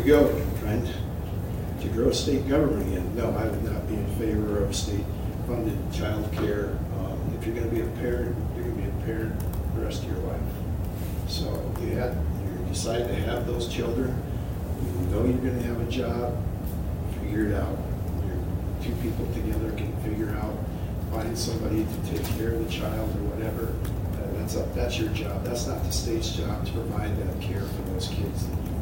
go, trying to grow state government again. No, I would not be in favor of state-funded child care. If you're going to be a parent, you're going to be a parent the rest of your life. So you decide to have those children, you know you're going to have a job, figure it out. Two people together can figure out, find somebody to take care of the child or whatever. That's your job. That's not the state's job to provide that care for those kids that you